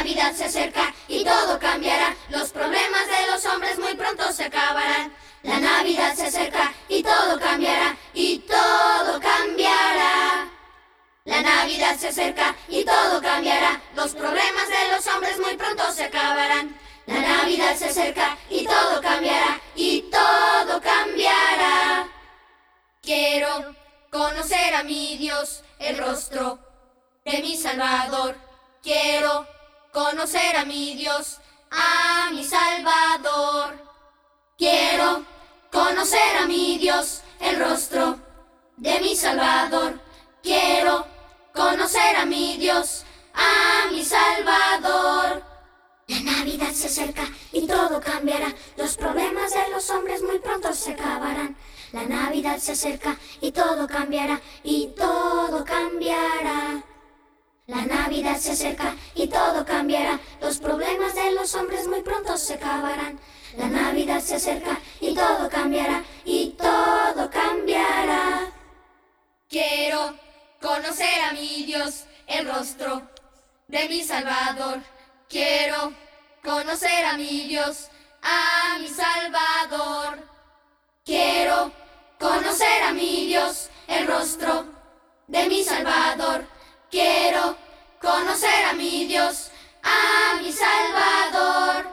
Navidad se acerca y todo cambiará. Los problemas de los hombres muy pronto se acabarán. La Navidad se acerca y todo cambiará, y todo cambiará. La Navidad se acerca y todo cambiará. Los problemas de los hombres muy pronto se acabarán. La Navidad se acerca y todo cambiará, y todo cambiará. Quiero conocer a mi Dios, el rostro de mi Salvador. Quiero conocer a mi Dios, a mi Salvador. Quiero conocer a mi Dios, el rostro de mi Salvador. Quiero conocer a mi Dios, a mi Salvador. La Navidad se acerca y todo cambiará. Los problemas de los hombres muy pronto se acabarán. La Navidad se acerca y todo cambiará, y todo cambiará. La Navidad se acerca y todo cambiará. Los problemas de los hombres muy pronto se acabarán. La Navidad se acerca y todo cambiará, y todo cambiará. Quiero conocer a mi Dios, el rostro de mi Salvador. Quiero conocer a mi Dios, a mi Salvador. Quiero conocer a mi Dios, el rostro de mi Salvador. Quiero conocer a mi Dios, a mi Salvador.